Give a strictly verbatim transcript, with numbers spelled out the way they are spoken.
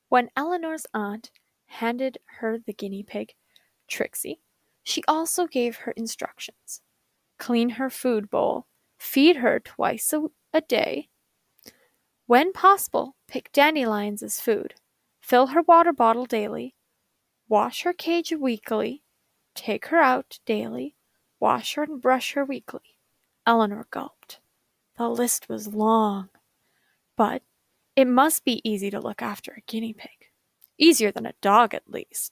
When Eleanor's aunt handed her the guinea pig, Trixie, she also gave her instructions. Clean her food bowl, feed her twice a, a day. When possible, pick dandelions as food. Fill her water bottle daily. Wash her cage weekly. Take her out daily. Wash her and brush her weekly. Eleanor gulped. The list was long, but it must be easy to look after a guinea pig. Easier than a dog, at least.